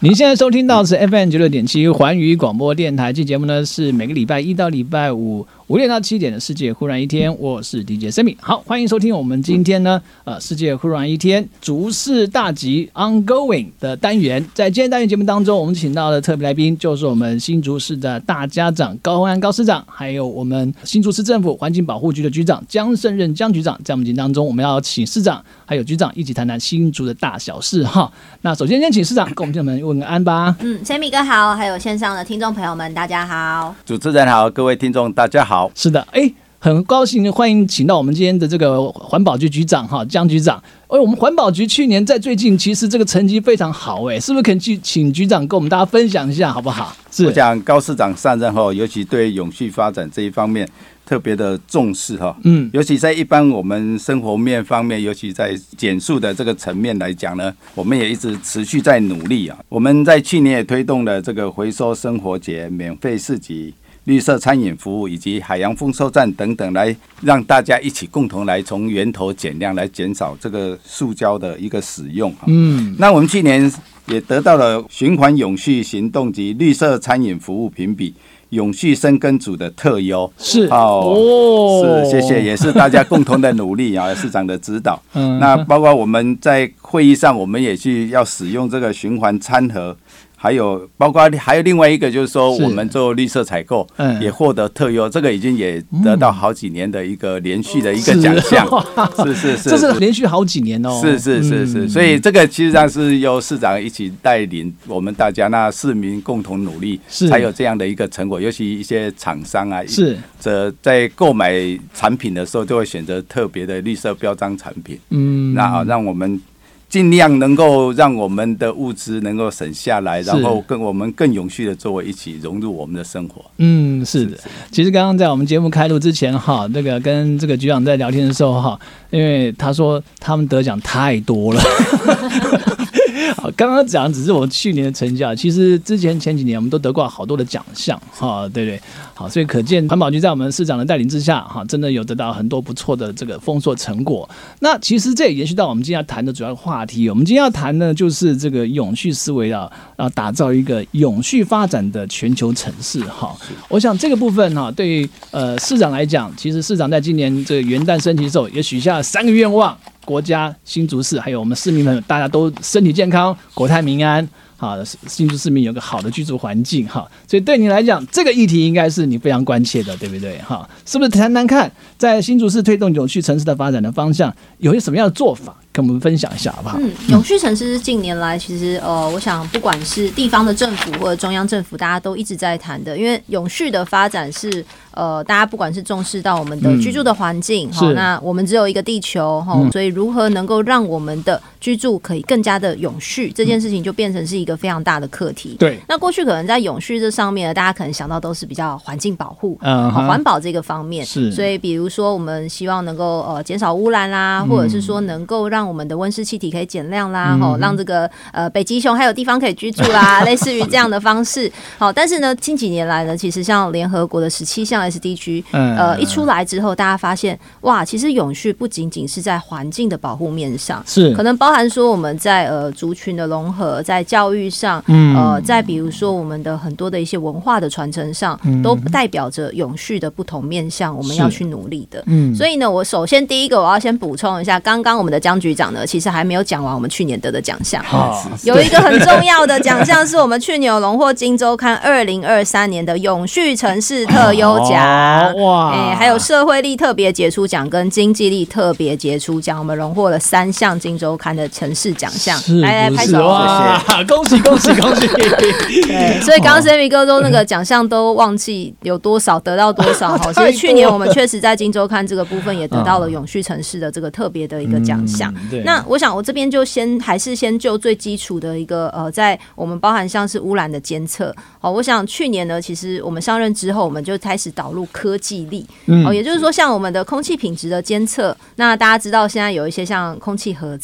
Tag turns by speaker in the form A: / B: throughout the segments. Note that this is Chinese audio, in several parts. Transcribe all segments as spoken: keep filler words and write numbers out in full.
A: 您现在收听到的是 F M 九六点七环宇广播电台，这节目呢是每个礼拜一到礼拜五五点到七点的世界忽然一天，我是 D J Sammy。好，欢迎收听我们今天呢呃世界忽然一天逐事大吉 ongoing 的单元。在今天单元节目当中，我们请到的特别来宾就是我们新竹市的大家长高虹安高市长，还有我们新竹市政府环境保护局的局长江胜任江局长。在我们节目当中，我们要请市长还有局长一起谈谈新竹的大小事哈。那首先先请市长跟我们朋友们问个安吧。
B: 嗯 ，Sammy 哥好，还有线上的听众朋友们，大家好。
C: 主持人好，各位听众大家好。
A: 是的，哎，很高兴欢迎请到我们今天的这个环保局局长哈江局长。哎，我们环保局去年在最近其实这个成绩非常好，哎，是不是可以请局长跟我们大家分享一下，好不好？是。
C: 我想高市长上任后，尤其对永续发展这一方面特别的重视哈，嗯，尤其在一般我们生活面方面，尤其在减塑的这个层面来讲呢，我们也一直持续在努力啊。我们在去年也推动了这个回收生活节、免费市集、绿色餐饮服务以及海洋丰收站等等，来让大家一起共同来从源头减量，来减少这个塑胶的一个使用。嗯，那我们去年也得到了循环永续行动及绿色餐饮服务评比永续深耕组的特优，
A: 是
C: 哦，是，谢谢，也是大家共同的努力啊，市长的指导。嗯，那包括我们在会议上，我们也去要使用这个循环餐盒。还有包括还有另外一个就是说，我们做绿色采购也获得特优，这个已经也得到好几年的一个连续的一个奖项，是是是，
A: 这是连续好几年哦，
C: 是是是是，所以这个其实上是由市长一起带领我们大家，那市民共同努力，才有这样的一个成果。尤其一些厂商啊，是这在购买产品的时候，就会选择特别的绿色标章产品，嗯，那让我们尽量能够让我们的物资能够省下来，然后跟我们更永续的作为一起融入我们的生活。
A: 嗯，是的。其实刚刚在我们节目开录之前哈，那个跟这个局长在聊天的时候哈，因为他说他们得奖太多了。好，刚刚讲只是我去年的成绩啊，其实之前前几年我们都得过好多的奖项哈，对对，好，所以可见环保局在我们市长的带领之下哈，真的有得到很多不错的这个丰硕成果。那其实这也延续到我们今天要谈的主要话题，我们今天要谈的就是这个永续思维啊，啊，打造一个永续发展的全球城市哈。我想这个部分哈，对于呃市长来讲，其实市长在今年这个元旦升旗的时候也许下了三个愿望。国家、新竹市还有我们市民们，大家都身体健康、国泰民安，好，新竹市民有个好的居住环境，哈，所以对你来讲，这个议题应该是你非常关切的，对不对？哈，是不是谈谈看，在新竹市推动永续城市的发展的方向，有些什么样的做法？跟我们分享一下好不好？
B: 嗯，永续城市是近年来其实呃，我想不管是地方的政府或者中央政府，大家都一直在谈的，因为永续的发展是呃，大家不管是重视到我们的居住的环境，嗯哦、那我们只有一个地球，哦嗯、所以如何能够让我们的居住可以更加的永续，这件事情就变成是一个非常大的课题。对，那过去可能在永续这上面呢，大家可能想到都是比较环境保护、嗯哦、环保这个方面，是，所以比如说我们希望能够呃减少污染啦，或者是说能够让让我们的温室气体可以减量啦，嗯、让这个呃北极熊还有地方可以居住啦，类似于这样的方式。好，但是呢，近几年来呢，其实像联合国的十七项 S D G， 呃，一出来之后，大家发现哇，其实永续不仅仅是在环境的保护面上，是可能包含说我们在呃族群的融合，在教育上，嗯、呃，在比如说我们的很多的一些文化的传承上，嗯、都代表着永续的不同面向，我们要去努力的。嗯，所以呢，我首先第一个我要先补充一下，刚刚我们的江局长呢，其实还没有讲完我们去年得的奖项。有一个很重要的奖项是我们去年有荣获金周刊二零二三年的永续城市特优奖，哇、欸，还有社会力特别杰出奖跟经济力特别杰出奖，我们荣获了三项金周刊的城市奖项。来来拍手，
A: 谢谢，恭喜恭喜恭喜！
B: 对，所以刚刚 Sammy 哥都那个奖项都忘记有多少得到多少哈。其实去年我们确实在金周刊这个部分也得到了永续城市的这个特别的一个奖项。嗯、那我想我这边就先还是先就最基础的一个呃，在我们包含像是污染的监测。好，我想去年呢，其实我们上任之后，我们就开始导入科技力。嗯、哦，也就是说，像我们的空气品质的监测，那大家知道现在有一些像空气盒子，好，可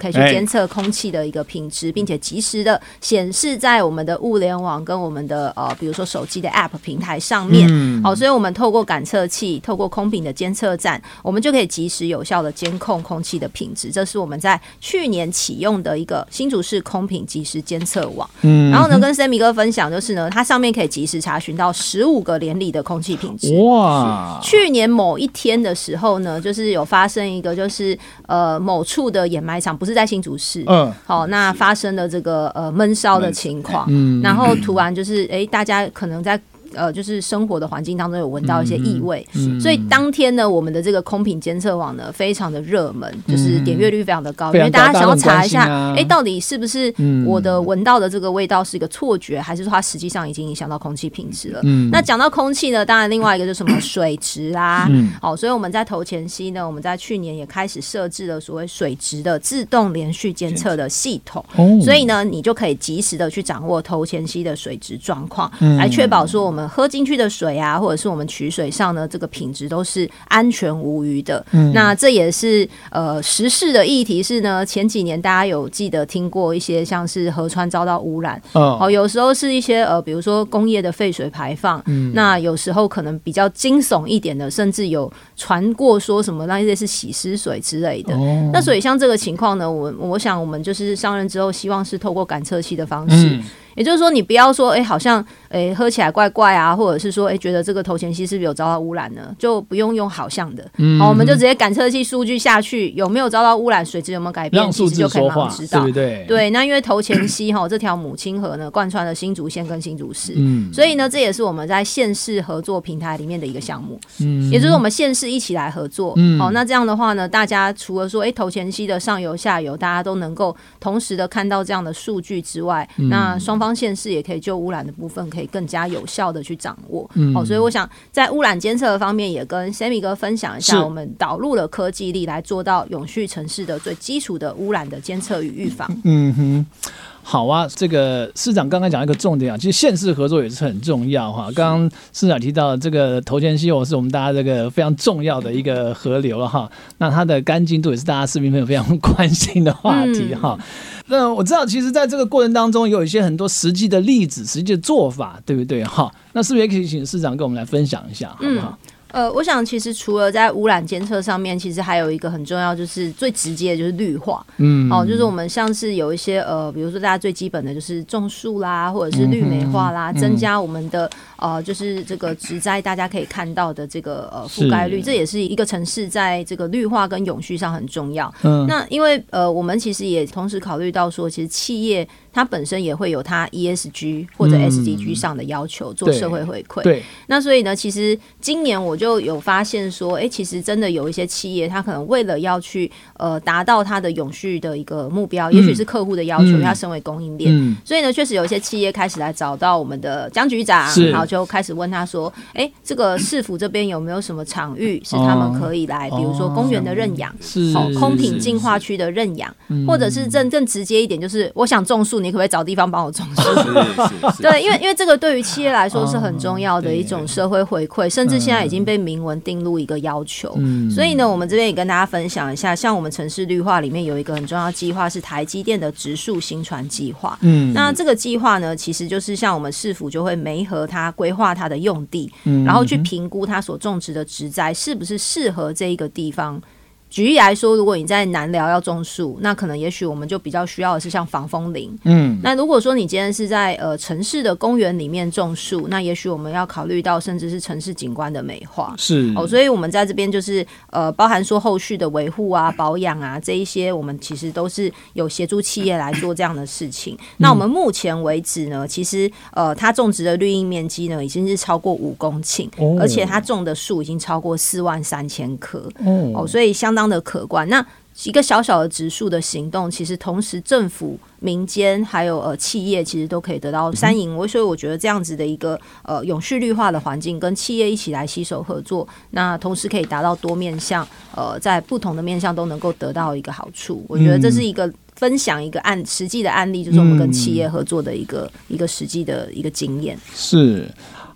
B: 可以去监测空气的一个品质，并且及时的显示在我们的物联网跟我们的呃，比如说手机的 App 平台上面。嗯、好，所以我们透过感测器，透过空品的监测站，我们就可以及时有效的监控空气的品质。这是我们在去年启用的一个新竹市空品即时监测网。嗯，然后呢，跟 Sammy 哥分享就是呢，它上面可以及时查询到十五个连里的空气品质。哇！去年某一天的时候呢，就是有发生一个就是呃某处的掩埋场，不是在新竹市，嗯，好、哦，那发生了这个呃闷烧的情况，嗯，然后突然就是哎、欸，大家可能在。呃，就是生活的环境当中有闻到一些异味、嗯嗯，所以当天呢，我们的这个空品监测网呢非常的热门，就是点阅率非常的高，嗯、因为大家想要查一下，哎、啊欸，到底是不是我的闻到的这个味道是一个错觉，还是说它实际上已经影响到空气品质了？嗯、那讲到空气呢，当然另外一个就是什么水质啦，嗯、好，所以我们在头前溪呢，我们在去年也开始设置了所谓水质的自动连续监测的系统，哦、所以呢，你就可以及时的去掌握头前溪的水质状况，嗯、来确保说我们喝进去的水啊，或者是我们取水上呢，这个品质都是安全无虞的。嗯、那这也是呃时事的议题是呢，前几年大家有记得听过一些像是河川遭到污染，哦，哦有时候是一些呃比如说工业的废水排放，嗯、那有时候可能比较惊悚一点的，甚至有传过说什么那些是洗尸水之类的。哦、那所以像这个情况呢，我我想我们就是上任之后，希望是透过感测器的方式。嗯也就是说，你不要说，哎、欸，好像，哎、欸，喝起来怪怪啊，或者是说，哎、欸，觉得这个头前溪是不是有遭到污染呢？就不用用好像的，嗯，好，我们就直接感测器数据下去，有没有遭到污染，水质有没有改变，其实就可以马上知道，对不对？对，那因为头前溪哈这条母亲河呢，贯穿了新竹县跟新竹市，嗯，所以呢，这也是我们在县市合作平台里面的一个项目，嗯，也就是我们县市一起来合作，嗯，好，那这样的话呢，大家除了说，哎、欸，头前溪的上游、下游，大家都能够同时的看到这样的数据之外，嗯、那双方县市也可以就污染的部分可以更加有效的去掌握，嗯，好，所以我想在污染监测的方面也跟 Sammy 哥分享一下，我们导入了科技力来做到永续城市的最基础的污染的监测与预防。嗯哼。
A: 好啊，这个市长刚刚讲一个重点啊，其实县市合作也是很重要哈。刚刚市长提到这个头前溪是我们大家这个非常重要的一个河流了哈，那它的干净度也是大家市民朋友非常关心的话题哈。嗯、那我知道，其实在这个过程当中有一些很多实际的例子、实际的做法，对不对哈？那是不是也可以请市长跟我们来分享一下，好不好？嗯
B: 呃，我想其实除了在污染监测上面，其实还有一个很重要，就是最直接的就是绿化。嗯，哦，就是我们像是有一些呃，比如说大家最基本的就是种树啦，或者是绿美化啦，嗯、增加我们的呃，就是这个植栽大家可以看到的这个呃覆盖率，这也是一个城市在这个绿化跟永续上很重要。嗯，那因为呃，我们其实也同时考虑到说，其实企业它本身也会有它 E S G 或者 S D G 上的要求，嗯、做社会回馈。对，那所以呢，其实今年我就有发现说，哎、欸，其实真的有一些企业，它可能为了要去呃达到它的永续的一个目标，嗯、也许是客户的要求，嗯、因为它身为供应链，嗯、所以呢，确实有一些企业开始来找到我们的江局长，然后就开始问他说，哎、欸，这个市府这边有没有什么场域是他们可以来，哦、比如说公园的认养，是哦，空品净化区的认养，或者是更更直接一点，就是我想种树，你可不可以找地方帮我种树？对，因为因为这个对于企业来说是很重要的一种社会回馈，甚至现在已经被明文定入一个要求。嗯、所以呢，我们这边也跟大家分享一下，像我们城市绿化里面有一个很重要的计划是台积电的植树新传计划。嗯，那这个计划呢，其实就是像我们市府就会媒合它规划它的用地，嗯、然后去评估它所种植的植栽是不是适合这一个地方。举例来说，如果你在南寮要种树，那可能也许我们就比较需要的是像防风林。嗯，那如果说你今天是在呃城市的公园里面种树，那也许我们要考虑到甚至是城市景观的美化。是哦，所以我们在这边就是呃包含说后续的维护啊、保养啊这一些，我们其实都是有协助企业来做这样的事情。嗯、那我们目前为止呢，其实呃它种植的绿荫面积呢已经是超过五公顷，哦、而且它种的树已经超过四万三千棵。哦，哦所以相当的可观。那一个小小的植树的行动，其实同时政府、民间还有呃企业，其实都可以得到三赢。所以我觉得这样子的一个呃永续绿化的环境，跟企业一起来携手合作，那同时可以达到多面向，呃，在不同的面向都能够得到一个好处。我觉得这是一个分享一个案实际的案例，就是我们跟企业合作的一个、嗯、一个实际的一个经验。
A: 是。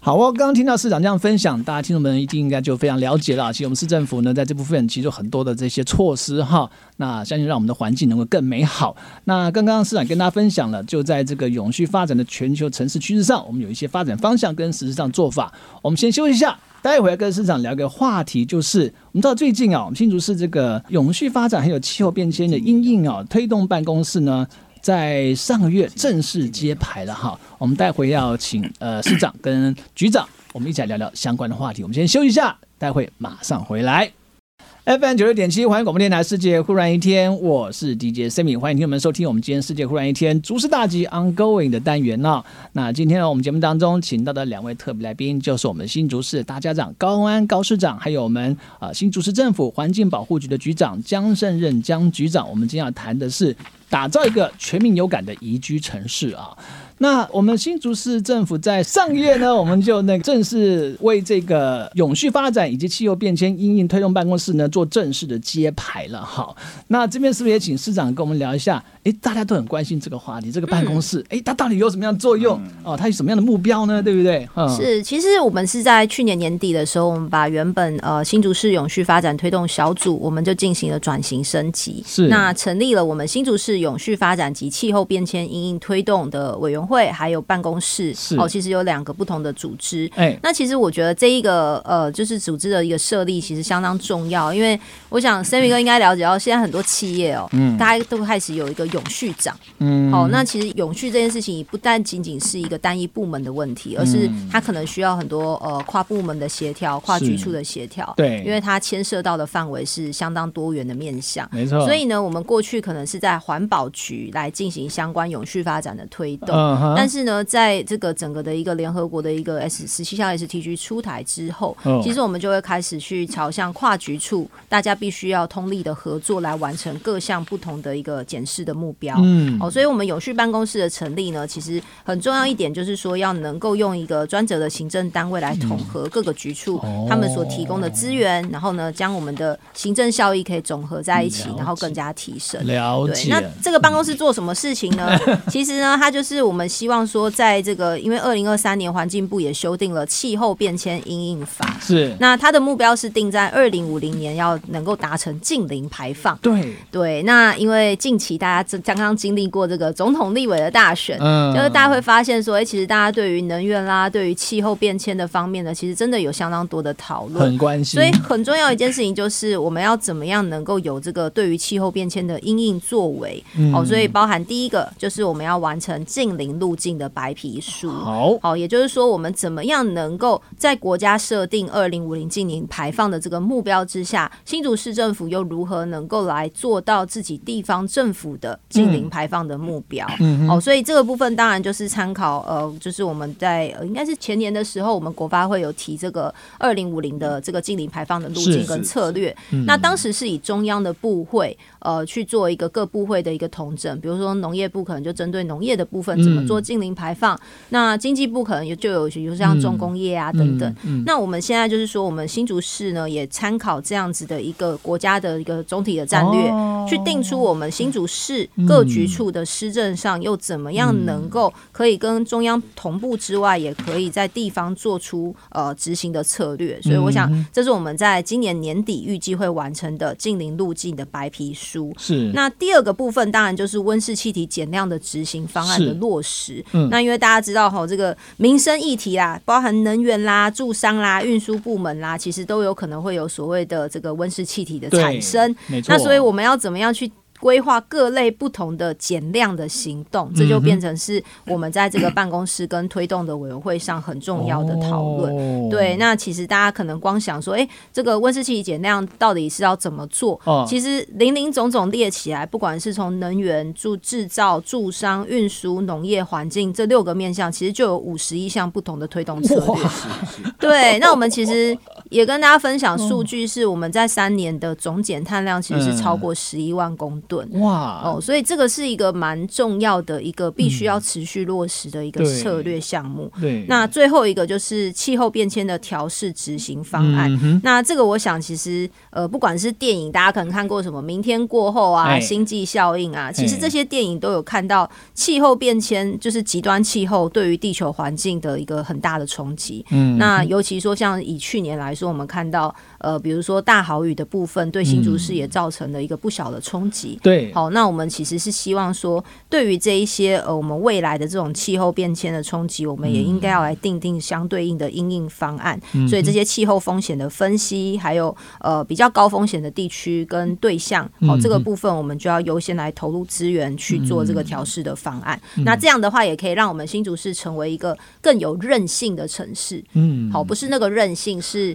A: 好，我刚刚听到市长这样分享，大家听众们一定应该就非常了解了。其实我们市政府呢，在这部分其实有很多的这些措施哈，那相信让我们的环境能够更美好。那刚刚市长跟大家分享了，就在这个永续发展的全球城市趋势上，我们有一些发展方向跟实质上做法。我们先休息一下，待会跟市长聊个话题，就是我们知道最近啊，我们新竹市这个永续发展还有气候变迁的因应啊推动办公室呢，在上个月正式揭牌了哈，我们待会要请呃市长跟局长，我们一起来聊聊相关的话题。我们先休息一下，待会马上回来。F M 九六点七，环宇广播电台，世界忽然一天，我是 D J Sammy， 欢迎听众们收听我们今天世界忽然一天逐时大集 ongoing 的单元哦。那今天呢，我们节目当中请到的两位特别来宾，就是我们新竹市大家长高虹安高市长，还有我们呃新竹市政府环境保护局的局长江胜任江局长。我们今天要谈的是打造一个全民有感的宜居城市啊。那我们新竹市政府在上个月呢，我们就那个正式为这个永续发展以及气候变迁因应推动办公室呢做正式的揭牌了。好，那这边是不是也请市长跟我们聊一下？哎，大家都很关心这个话题，这个办公室，哎、嗯，它到底有什么样的作用？哦，它有什么样的目标呢？对不对？嗯、
B: 是，其实我们是在去年年底的时候，我们把原本呃新竹市永续发展推动小组，我们就进行了转型升级，
A: 是
B: 那成立了我们新竹市永续发展及气候变迁因应推动的委员会，还有办公室，哦，其实有两个不同的组织。哎，那其实我觉得这一个呃，就是组织的一个设立，其实相当重要，因为我想 Sammy 哥应该了解到，现在很多企业哦，嗯，大家都开始有一个永续长，嗯，好、哦，那其实永续这件事情不但仅仅是一个单一部门的问题，而是它可能需要很多呃跨部门的协调、跨局处的协调，对，因为它牵涉到的范围是相当多元的面向，没错。所以呢，我们过去可能是在环保局来进行相关永续发展的推动，嗯、但是呢，在这个整个的一个联合国的一个 S 十七项 S T G 出台之后，哦、其实我们就会开始去朝向跨局处，大家必须要通力的合作来完成各项不同的一个检视的目标。嗯，哦，所以我们永续办公室的成立呢，其实很重要一点就是说，要能够用一个专责的行政单位来统合各个局处、嗯、他们所提供的资源，然后呢，将我们的行政效益可以总合在一起，然后更加提升。了解。对，那这个办公室做什么事情呢？其实呢，它就是我们希望说，在这个因为二零二三年环境部也修订了气候变迁因应法，是那它的目标是定在二零五零年要能够达成净零排放。对对，那因为近期大家刚刚经历过这个总统立委的大选，嗯，就是大家会发现说，哎、欸，其实大家对于能源啦，对于气候变迁的方面呢，其实真的有相当多的讨论，很关心。所以很重要一件事情就是我们要怎么样能够有这个对于气候变迁的因应作为。嗯、哦，所以包含第一个就是我们要完成净零路径的白皮书。好，好，也就是说我们怎么样能够在国家设定二零五零净零排放的这个目标之下，新竹市政府又如何能够来做到自己地方政府的净零排放的目标？嗯，哦，所以这个部分当然就是参考呃，就是我们在、呃、应该是前年的时候，我们国发会有提这个二零五零的这个净零排放的路径跟策略。嗯、那当时是以中央的部会呃去做一个各部会的一个统整，比如说农业部可能就针对农业的部分怎么做净零排放，嗯、那经济部可能就有比如像重工业啊等等。嗯嗯、那我们现在就是说，我们新竹市呢也参考这样子的一个国家的一个总体的战略，哦、去定出我们新竹市各局处的施政上又怎么样能够可以跟中央同步之外，也可以在地方做出呃执行的策略。所以我想，这是我们在今年年底预计会完成的净零路径的白皮书。是。那第二个部分当然就是温室气体减量的执行方案的落实。嗯、那因为大家知道哈，这个民生议题啦，包含能源啦、住商啦、运输部门啦，其实都有可能会有所谓的这个温室气体的产生。没错。那所以我们要怎么样去规划各类不同的减量的行动，这就变成是我们在这个办公室跟推动的委员会上很重要的讨论。哦、对，那其实大家可能光想说，哎、欸，这个温室气体减量到底是要怎么做？哦、其实零零总总列起来，不管是从能源、住制造、住商、运输、农业、环境这六个面向，其实就有五十一项不同的推动策略。对，那我们其实也跟大家分享数据，是我们在三年的总减碳量其实是超过十一万公吨、嗯、哇哦，所以这个是一个蛮重要的一个必须要持续落实的一个策略项目。对，那最后一个就是气候变迁的调适执行方案、嗯。那这个我想其实呃，不管是电影，大家可能看过什么《明天过后》啊，《星际效应》啊，其实这些电影都有看到气候变迁就是极端气候对于地球环境的一个很大的冲击。嗯，那尤其说像以去年来说，我们看到呃，比如说大豪雨的部分，对新竹市也造成了一个不小的冲击。对、嗯，好，那我们其实是希望说，对于这一些呃，我们未来的这种气候变迁的冲击，我们也应该要来订定相对应的因应方案。嗯、所以这些气候风险的分析，还有呃比较高风险的地区跟对象，好、嗯，这个部分我们就要优先来投入资源去做这个调适的方案。嗯、那这样的话，也可以让我们新竹市成为一个更有韧性的城市。嗯，好，不是那个韧性，是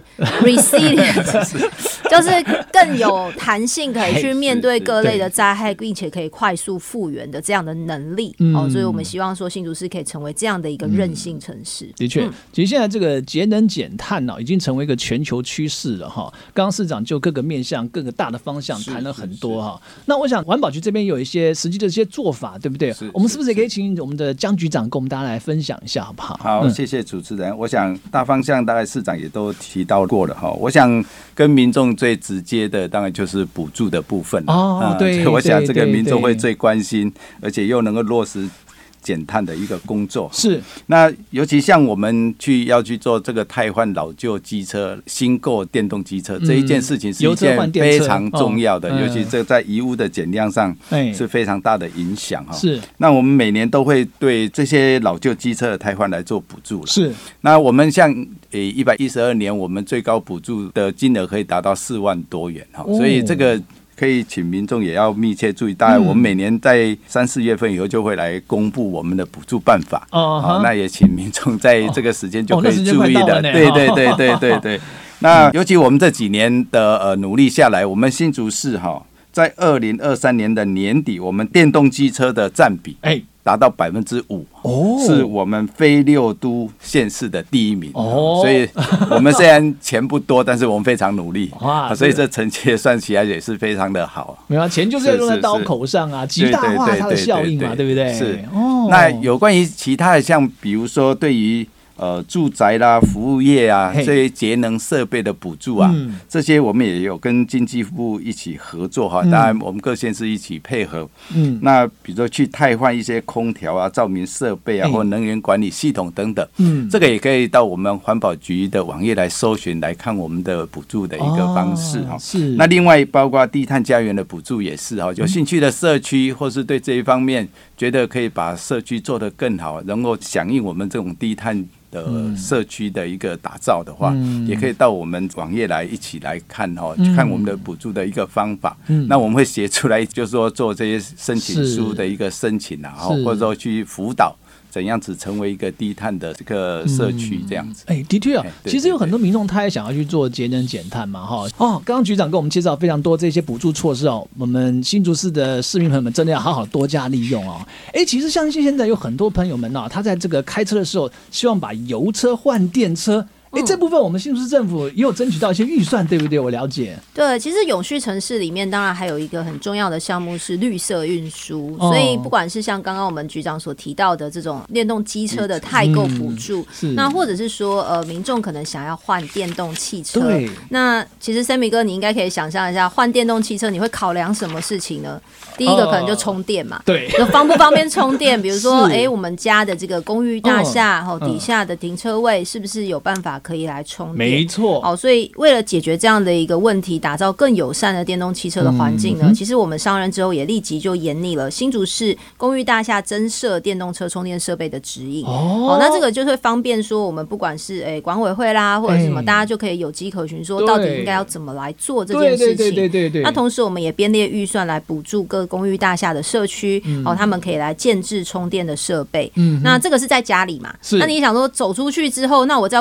B: resilient， 就是更有弹性，可以去面对各类的灾害，并且可以快速复原的这样的能力。嗯、哦，所以我们希望说新竹市可以成为这样的一个韧性城市。嗯、
A: 的确、嗯，其实现在这个节能减碳呢、哦，已经成为一个全球趋势了哈。刚刚市长就各个面向、各个大的方向谈了很多哈。那我想环保局这边有一些实际的一些做法，对不对？我们是不是也可以请我们的江局长跟我们大家来分享一下，好不好？
C: 好，嗯、谢谢主持人。我想大方向大概市长也都提到过了哈。我想跟民众最直接的当然就是补助的部分哦，呃、对，我想这个民众会最关心，而且又能够落实减碳的一个工作。是，那尤其像我们去要去做这个汰换老旧机车、新购电动机车、嗯、这一件事情是一件非常重要的，哦、尤其这在遗污的减量上是非常大的影响哈。是，那我们每年都会对这些老旧机车的汰换来做补助了。是，那我们像诶一百一十二年，我们最高补助的金额可以达到四万多元哈，哦、所以这个。可以请民众也要密切注意，大概我们每年在三四月份以后就会来公布我们的补助办法。哦，好，那也请民众在这个时间就可以注意的。对对对对对对。那尤其我们这几年的呃努力下来，我们新竹市哈，在二零二三年的年底，我们电动机车的占比哎达到百分之五，是我们非六都县市的第一名。哦，所以我们虽然钱不多，但是我们非常努力。哇，所以这成绩算起来也是非常的好。
A: 没有钱就是要用在刀口上啊，极大化它的效应嘛，对不对？
C: 是。哦，那有关于其他的，像比如说对于。呃，住宅啦、服务业啊，这些节能设备的补助啊，嗯、这些我们也有跟经济部一起合作哈。嗯、当然，我们各县市一起配合。嗯，那比如说去汰换一些空调啊、照明设备啊，或能源管理系统等等。嗯，这个也可以到我们环保局的网页来搜寻来看我们的补助的一个方式哈。哦、是。那另外包括低碳家园的补助也是哈，有兴趣的社区或是对这一方面觉得可以把社区做得更好，能够响应我们这种低碳。的社区的一个打造的话，嗯、也可以到我们网页来一起来看哈，去、嗯、看我们的补助的一个方法。嗯、那我们会写出来，就是说做这些申请书的一个申请啊，或者说去辅导。怎样子成为一个低碳的这个社区这样子？
A: 哎、嗯，的确啊，其实有很多民众他也想要去做节能减碳嘛，哈。哦，刚刚局长跟我们介绍非常多这些补助措施哦，我们新竹市的市民朋友们真的要好好多加利用哦。哎，其实像现在有很多朋友们哦，他在这个开车的时候，希望把油车换电车。哎，这部分我们新竹市政府也有争取到一些预算，对不对？我了解。
B: 对，其实永续城市里面当然还有一个很重要的项目是绿色运输，哦、所以不管是像刚刚我们局长所提到的这种电动机车的代购补助，嗯、那或者是说呃民众可能想要换电动汽车，对，那其实 Sammy 哥你应该可以想象一下，换电动汽车你会考量什么事情呢？第一个可能就充电嘛，对，就方不方便充电？比如说，哎，我们家的这个公寓大厦，哦，底下的停车位是不是有办法可以来充电？没错，哦，所以为了解决这样的一个问题，打造更友善的电动汽车的环境呢，嗯、其实我们上任之后也立即就研拟了新竹市公寓大厦增设电动车充电设备的指引。哦，哦那这个就会方便说，我们不管是哎管委会啦，或者是什么，大家就可以有迹可循，说到底应该要怎么来做这件事情。对对对对对。那同时，我们也编列预算来补助各公寓大厦的社区，嗯、哦，他们可以来建置充电的设备。嗯，那这个是在家里嘛？是。那你想说走出去之后，那我在外面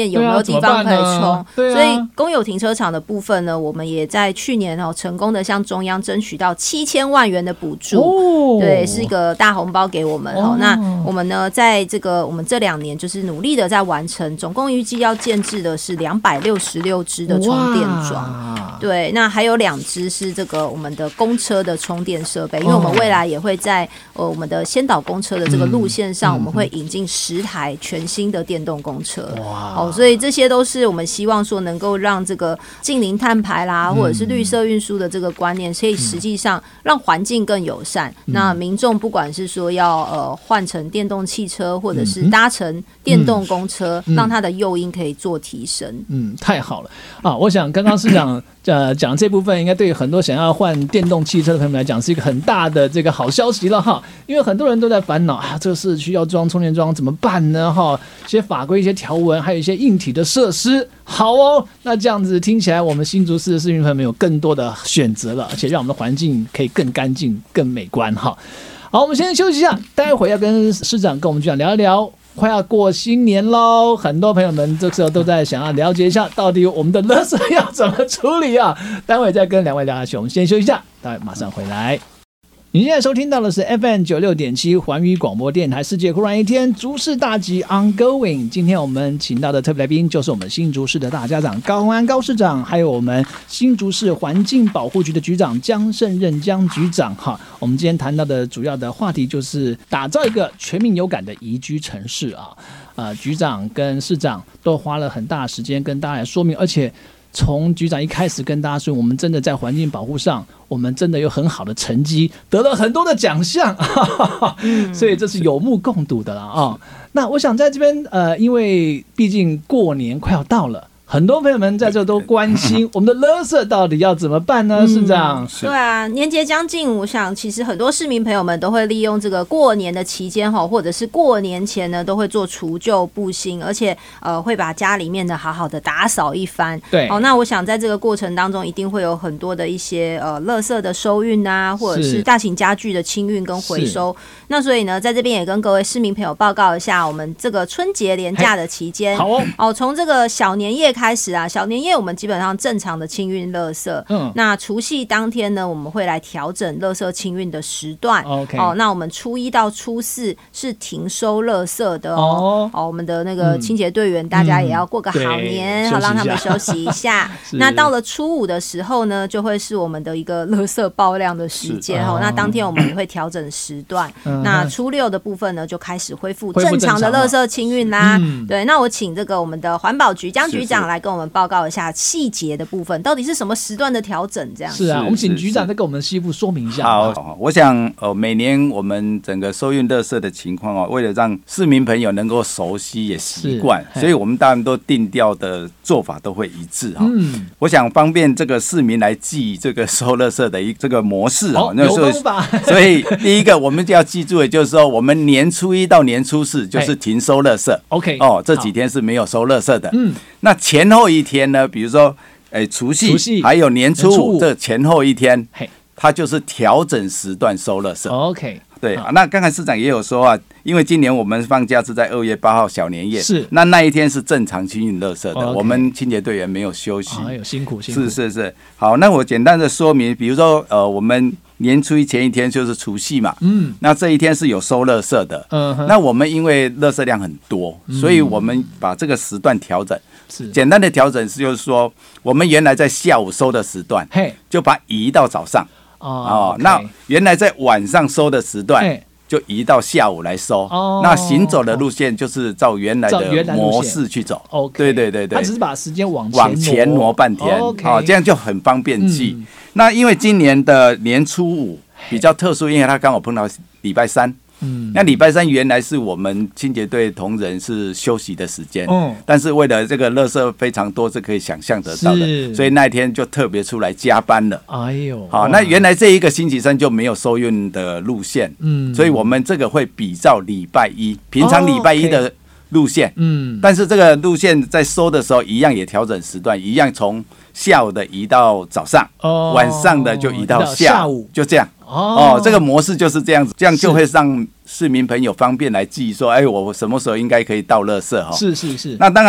B: 面有没有地方可以冲、啊啊、
A: 所
B: 以公有停车场的部分呢，我们也在去年、哦、成功的向中央争取到七千万元的补助、哦、对，是一个大红包给我们、哦、那我们呢在这个我们这两年就是努力的在完成，总共预计要建置的是两百六十六支的充电桩，对，那还有两支是这个我们的公车的充电设备，因为我们未来也会在呃我们的先导公车的这个路线上、嗯、我们会引进十台全新的电动公车，哇、哦，所以这些都是我们希望说能够让这个近零碳排啦、嗯、或者是绿色运输的这个观念可以实际上让环境更友善、嗯、那民众不管是说要呃换成电动汽车或者是搭乘电动公车、嗯、让它的诱因可以做提升。
A: 嗯，太好了啊！我想刚刚市长呃讲这部分应该对很多想要换电动汽车的朋友们来讲是一个很大的这个好消息了哈，因为很多人都在烦恼啊，这个是需要装充电桩怎么办呢哈？一些法规、一些条文，还有一些硬体的设施。好哦，那这样子听起来，我们新竹市的市民朋友们有更多的选择了，而且让我们的环境可以更干净、更美观哈。好，我们先休息一下，待会要跟市长跟我们局长聊一聊。快要过新年喽，很多朋友们这时候都在想要了解一下，到底我们的垃圾要怎么处理啊？待会再跟两位聊下去，我们先休息一下，待会马上回来。你现在收听到的是 F M 九十六点七 环宇广播电台，世界忽然一天，竹市大吉 ongoing。今天我们请到的特别来宾就是我们新竹市的大家长高虹安高市长，还有我们新竹市环境保护局的局长江胜任江局长哈。我们今天谈到的主要的话题就是打造一个全民有感的宜居城市啊。呃，局长跟市长都花了很大的时间跟大家来说明，而且从局长一开始跟大家说，我们真的在环境保护上，我们真的有很好的成绩，得了很多的奖项，所以这是有目共睹的了啊、哦。那我想在这边，呃，因为毕竟过年快要到了。很多朋友们在这都关心我们的垃圾到底要怎么办呢？市长、
B: 嗯、对啊，年节将近，我想其实很多市民朋友们都会利用这个过年的期间或者是过年前呢，都会做除旧布新，而且呃会把家里面的好好的打扫一番。
A: 对，
B: 好，那我想在这个过程当中，一定会有很多的一些呃垃圾的收运啊，或者是大型家具的清运跟回收。那所以呢，在这边也跟各位市民朋友报告一下，我们这个春节连假的期间，
A: 好哦，
B: 哦，从这个小年夜开始啊，小年夜我们基本上正常的清运垃圾，嗯，那除夕当天呢，我们会来调整垃圾清运的时段。
A: OK，
B: 哦，那我们初一到初四是停收垃圾的哦。哦，我们的那个清洁队员、嗯、大家也要过个好年，好、嗯、让他们休息一下。那到了初五的时候呢，就会是我们的一个垃圾爆量的时间哦。那当天我们也会调整时段。嗯、那初六的部分呢，就开始恢复正常的垃圾清运啦。嗯、对，那我请这个我们的环保局江局长来跟我们报告一下细节的部分，到底是什么时段的调整？这样
A: 是啊，我们请局长再跟我们细部说明一下。
C: 好，我想呃，每年我们整个收运垃圾的情况哦，为了让市民朋友能够熟悉也习惯，所以我们当然都定调的做法都会一致哈。嗯，我想方便这个市民来记这个收垃圾的一这个模式哦。
A: 有方法。
C: 所以第一个我们就要记住的就是说，我们年初一到年初四就是停收垃圾。
A: OK，
C: 哦，这几天是没有收垃圾的。嗯，那前后一天呢，比如说，哎，除夕还有年初五这前后一天，它就是调整时段收垃圾。
A: OK，
C: 对啊。那刚才市长也有说啊，因为今年我们放假是在二月八号小年夜，
A: 是那
C: 那一天是正常清运垃圾的， okay， 我们清洁队员没有休息，
A: 哎呦辛苦辛苦，
C: 是是是。好，那我简单的说明，比如说呃，我们年初一前一天就是除夕嘛，嗯，那这一天是有收垃圾的，嗯，那我们因为垃圾量很多，所以我们把这个时段调整。是简单的调整是，就是说，我们原来在下午收的时段，就把移到早上。哦， okay， 那原来在晚上收的时段，就移到下午来收。哦，那行走的路线就是照原来的模式去走。
A: OK，
C: 对对对对，
A: 他只是把时间往
C: 往前挪半天。
A: OK，
C: 哦，这样就很方便记。嗯，那因为今年的年初五比较特殊，因为它刚好碰到礼拜三。嗯，那礼拜三原来是我们清洁队同仁是休息的时间，嗯，但是为了这个垃圾非常多，是可以想象得到的，所以那一天就特别出来加班了。
A: 哎呦，
C: 好，那原来这一个星期三就没有收运的路线，嗯，所以我们这个会比照礼拜一，平常礼拜一的路线，嗯，但是这个路线在收的时候一样也调整时段，一样从下午的移到早上，哦，晚上的就移到下午，就这样。哦，这个模式就是这样子，这样就会让市民朋友方便来记说，哎，我什么时候应该可以倒垃圾哈？
A: 是是是。
C: 那当然，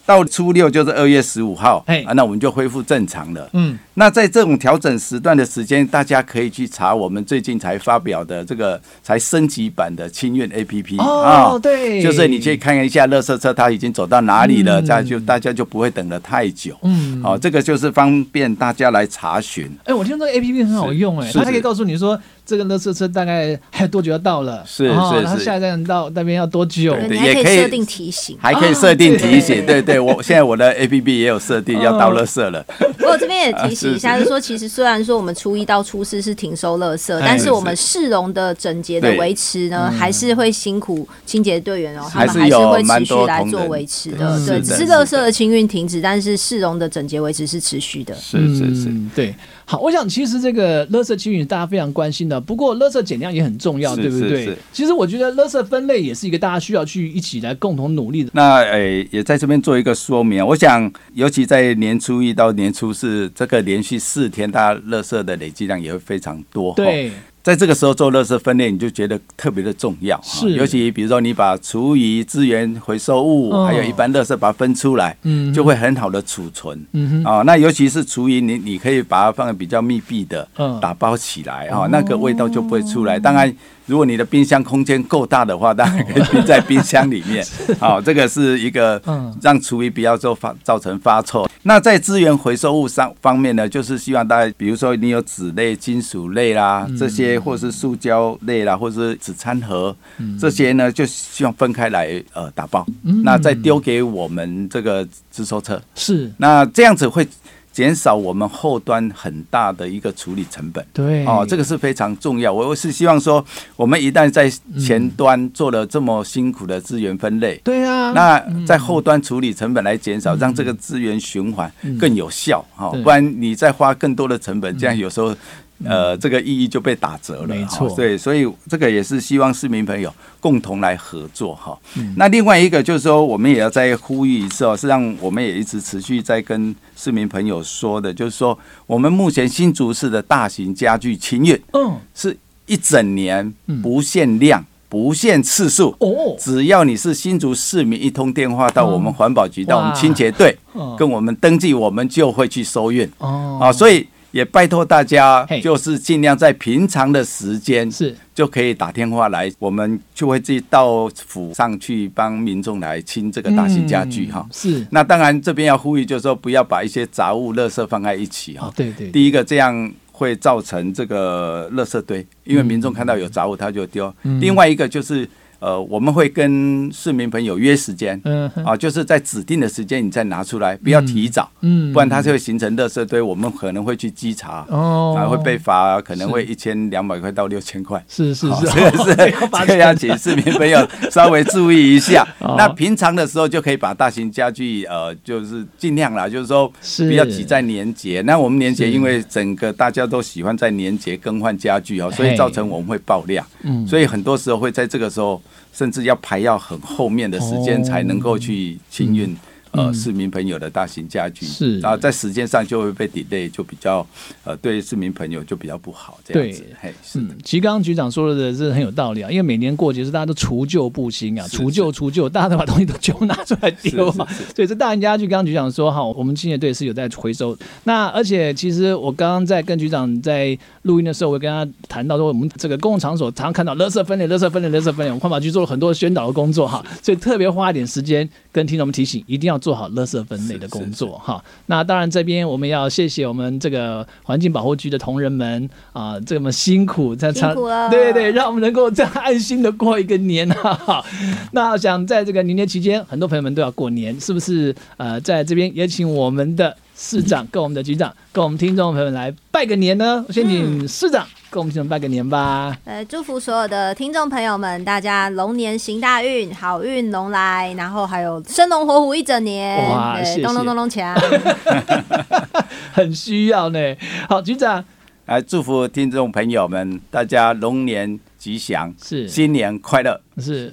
C: 到初六就是二月十五号，啊，那我们就恢复正常了。嗯，那在这种调整时段的时间，大家可以去查我们最近才发表的这个才升级版的清运 A P P
A: 哦，对，
C: 就是你去看一下垃圾车它已经走到哪里了，这样就大家就不会等得太久。嗯，好，这个就是方便大家来查询。
A: 哎，我听说这个 A P P 很好用，哎，它还可以告诉你说这个垃圾车大概还有多久要到了，
C: 是是是，
A: 然后下一站到那边要多久，
B: 你还可以设定提醒，
C: 还可以设定提醒，对对，我现在我的 A P P 也有设定要倒垃圾了。
B: 我这边也提醒一下，就是说，其实虽然说我们初一到初四是停收垃圾，但是我们市容的整洁的维持呢，还是会辛苦清洁队员哦，他们还是会持续来做维持的。对，只是垃圾的清运停止，但是市容的整洁维持是持续的。
C: 是是是，
A: 对。好，我想其实这个垃圾清运大家非常关心的，不过垃圾减量也很重要，对不对？其实我觉得垃圾分类也是一个大家需要去一起来共同努力的。
C: 那诶，也在这边做一个说明。我想，尤其在年初一到年初四这个连续四天，大家垃圾的累积量也会非常多。
A: 对。
C: 在这个时候做垃圾分类，你就觉得特别的重要。是，尤其比如说你把厨余、资源回收物，哦、还有一般垃圾把它分出来，嗯，就会很好的储存。嗯哼，啊、哦，那尤其是厨余，你你可以把它放在比较密闭的，嗯，打包起来，哈、哦，那个味道就不会出来。当然，如果你的冰箱空间够大的话，当然可以冰在冰箱里面。好、哦，这个是一个让厨余不要做发造成发臭。那在资源回收物上方面呢，就是希望大家，比如说你有纸类、金属类啦，这些。或是塑胶类啦，或是纸餐盒，嗯、这些呢，就希望分开来呃打包，嗯、那再丢给我们这个自收车。是，那这样子会减少我们后端很大的一个处理成本。对，哦，这个是非常重要。我是希望说，我们一旦在前端做了这么辛苦的资源分类，对啊，那在后端处理成本来减少，让这个资源循环更有效。哈、嗯，不然你再花更多的成本，这样有时候。呃，这个意义就被打折了，没错。对，所以这个也是希望市民朋友共同来合作哈。嗯、那另外一个就是说，我们也要再呼吁一次哦，实际上我们也一直持续在跟市民朋友说的，就是说，我们目前新竹市的大型家具清运，嗯，是一整年不限量。不限次数，哦，只要你是新竹市民，一通电话到我们环保局，到我们清洁队，跟我们登记，我们就会去收运。哦，啊，所以也拜托大家，就是尽量在平常的时间是就可以打电话来，我们就会自己到府上去帮民众来清这个大型家具哈。是，那当然这边要呼吁，就是说不要把一些杂物、垃圾放在一起哈。对对，第一个这样。会造成这个垃圾堆，因为民众看到有杂物他就丢。嗯、另外一个就是呃，我们会跟市民朋友约时间，嗯啊，就是在指定的时间你再拿出来，不要提早，嗯，不然它就会形成垃圾堆，我们可能会去稽查，哦，啊，会被罚，可能会一千两百块到六千块，是是是，这个是这个要请市民朋友稍微注意一下。那平常的时候就可以把大型家具，呃，就是尽量啦，就是说不要挤在年节。那我们年节因为整个大家都喜欢在年节更换家具哦，所以造成我们会爆量，嗯，所以很多时候会在这个时候。甚至要排要很后面的时间才能够去清运、哦嗯、呃市民朋友的大型家具，是，然后在时间上就会被 delay， 就比较呃对市民朋友就比较不好这样子。嘿，是的、嗯。其实刚刚局长说的是很有道理啊，因为每年过节是大家都除旧布新啊，除旧除旧，大家都把东西都旧拿出来丢啊。所以这大型家具，刚刚局长说哈，我们清洁队是有在回收。那而且其实我刚刚在跟局长在录音的时候，我跟他谈到说，我们这个公共场所常常看到垃圾分类、垃圾分类、垃圾分类，我们环保局做了很多宣导的工作哈，所以特别花一点时间跟听众们提醒，一定要做好垃圾分类的工作哈。那当然这边我们要谢谢我们这个环境保护局的同仁们啊，这么辛苦，在
B: 辛苦了，
A: 对对，让我们能够这样安心的过一个年哈。那我想在这个年节期间，很多朋友们都要过年，是不是？呃，在这边也请我们的市长跟我们的局长跟我们听众朋友们来拜个年呢。我先请市长跟我们听众拜个年吧。
B: 呃，祝福所有的听众朋友们，大家龙年行大运，好运龙来，然后还有生龙活虎一整年。哇，谢谢，咚咚咚咚锵，
A: 很需要呢。好，局长，
C: 来祝福听众朋友们，大家龙年吉祥，是新年快乐，
A: 是。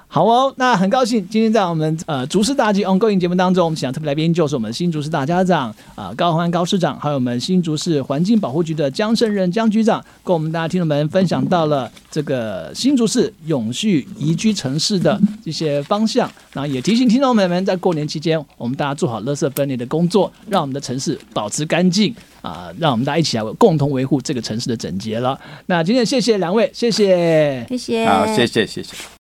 A: 好哦，那很高兴今天在我们呃竹市大吉 ongoing 节目当中，我们请到特别来宾就是我们新竹市大家长啊、呃、高虹安高市长，还有我们新竹市环境保护局的江胜任江局长，跟我们大家听众们分享到了这个新竹市永续宜居城市的这些方向，然后也提醒听众们在过年期间，我们大家做好垃圾分类的工作，让我们的城市保持干净啊、呃，让我们大家一起来共同维护这个城市的整洁了。那今天谢谢两位，谢谢，
B: 谢谢，
C: 好，谢谢，谢谢。